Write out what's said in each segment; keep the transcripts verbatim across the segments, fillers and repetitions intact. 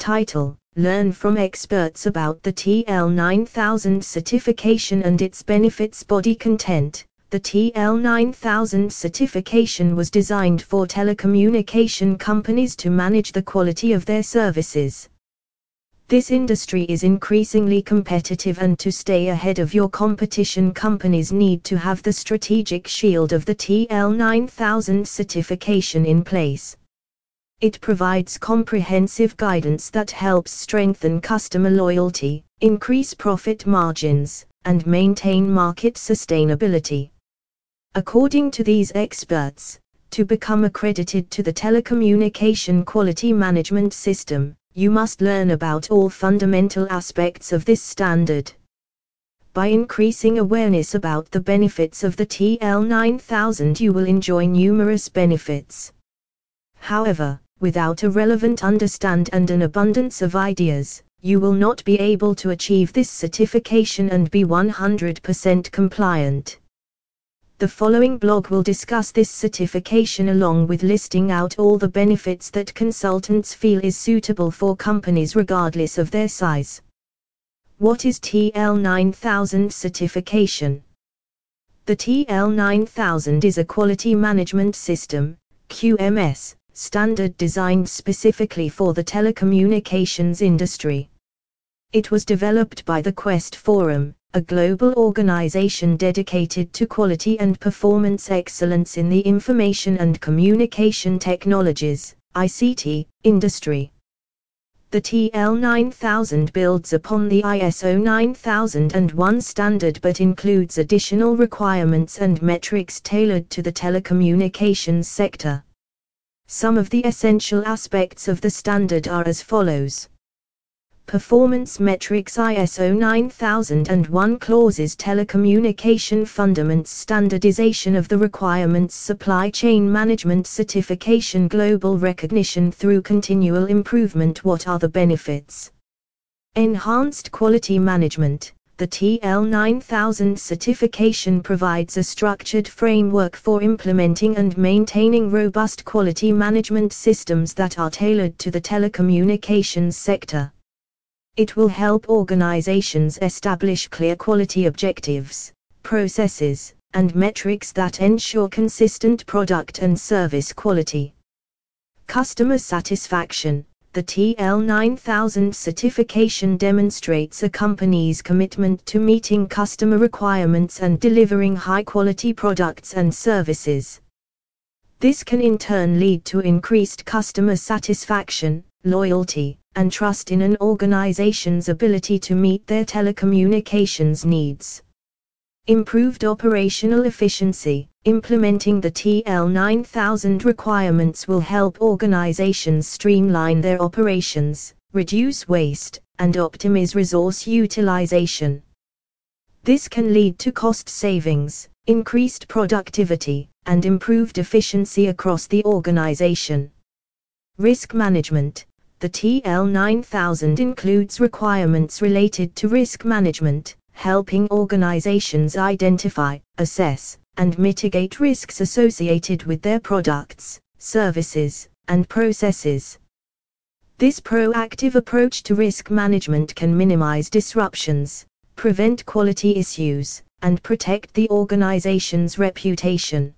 Title: Learn from experts about the T L nine thousand certification and its benefits. Body content: the T L nine thousand certification was designed for telecommunication companies to manage the quality of their services. This industry is increasingly competitive, and to stay ahead of your competition, companies need to have the strategic shield of the T L nine thousand certification in place. It provides comprehensive guidance that helps strengthen customer loyalty, increase profit margins, and maintain market sustainability. According to these experts, to become accredited to the Telecommunication Quality Management System, you must learn about all fundamental aspects of this standard. By increasing awareness about the benefits of the T L nine thousand, you will enjoy numerous benefits. However, without a relevant understanding and an abundance of ideas, you will not be able to achieve this certification and be one hundred percent compliant. The following blog will discuss this certification along with listing out all the benefits that consultants feel is suitable for companies regardless of their size. What is T L nine thousand certification? The T L nine thousand is a quality management system, Q M S, standard designed specifically for the telecommunications industry. It was developed by the Quest Forum, a global organization dedicated to quality and performance excellence in the information and communication technologies (I C T) industry. The T L nine thousand builds upon the I S O nine thousand one standard but includes additional requirements and metrics tailored to the telecommunications sector. Some of the essential aspects of the standard are as follows. Performance metrics: I S O nine thousand one clauses telecommunication fundamentals, standardization of the requirements, supply chain management certification, global recognition through continual improvement. What are the benefits? Enhanced quality management. The T L nine thousand certification provides a structured framework for implementing and maintaining robust quality management systems that are tailored to the telecommunications sector. It will help organizations establish clear quality objectives, processes, and metrics that ensure consistent product and service quality. Customer satisfaction. The T L nine thousand certification demonstrates a company's commitment to meeting customer requirements and delivering high-quality products and services. This can in turn lead to increased customer satisfaction, loyalty, and trust in an organization's ability to meet their telecommunications needs. Improved operational efficiency. Implementing the T L nine thousand requirements will help organizations streamline their operations, reduce waste, and optimize resource utilization. This can lead to cost savings, increased productivity, and improved efficiency across the organization. Risk management. The T L nine thousand includes requirements related to risk management, helping organizations identify, assess, and mitigate risks associated with their products, services, and processes. This proactive approach to risk management can minimize disruptions, prevent quality issues, and protect the organization's reputation.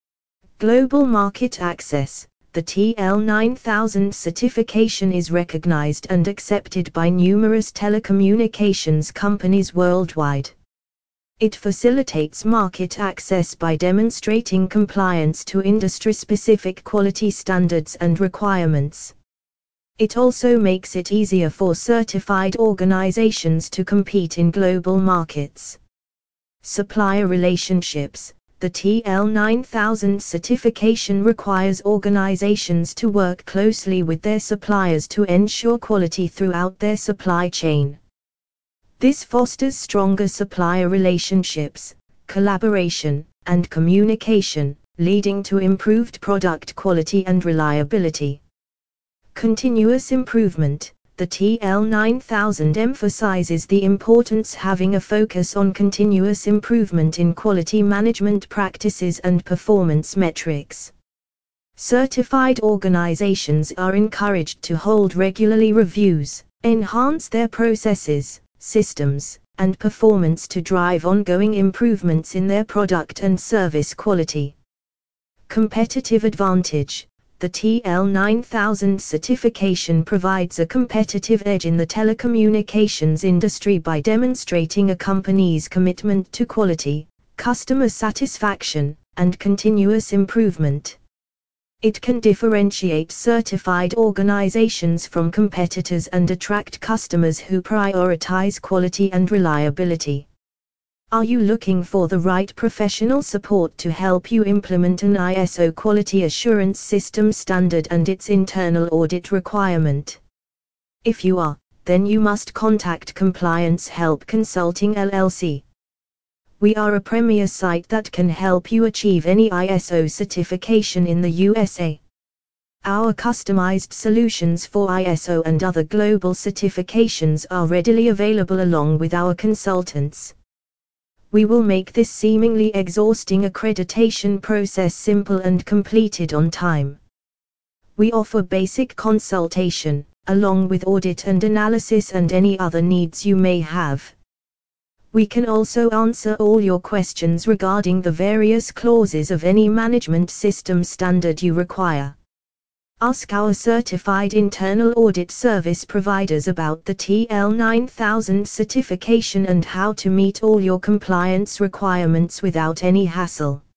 Global market access. The T L nine thousand certification is recognized and accepted by numerous telecommunications companies worldwide. It facilitates market access by demonstrating compliance to industry-specific quality standards and requirements. It also makes it easier for certified organizations to compete in global markets. Supplier relationships. The T L nine thousand certification requires organizations to work closely with their suppliers to ensure quality throughout their supply chain. This fosters stronger supplier relationships, collaboration, and communication, leading to improved product quality and reliability. Continuous improvement. The T L nine thousand emphasizes the importance having a focus on continuous improvement in quality management practices and performance metrics. Certified organizations are encouraged to hold regularly reviews, enhance their processes, systems, and performance to drive ongoing improvements in their product and service quality. Competitive advantage. The T L nine thousand certification provides a competitive edge in the telecommunications industry by demonstrating a company's commitment to quality, customer satisfaction, and continuous improvement. It can differentiate certified organizations from competitors and attract customers who prioritize quality and reliability. Are you looking for the right professional support to help you implement an I S O quality assurance system standard and its internal audit requirement? If you are, then you must contact Compliance Help Consulting L L C. We are a premier site that can help you achieve any I S O certification in the U S A. Our customized solutions for I S O and other global certifications are readily available along with our consultants. We will make this seemingly exhausting accreditation process simple and completed on time. We offer basic consultation, along with audit and analysis and any other needs you may have. We can also answer all your questions regarding the various clauses of any management system standard you require. Ask our certified internal audit service providers about the T L nine thousand certification and how to meet all your compliance requirements without any hassle.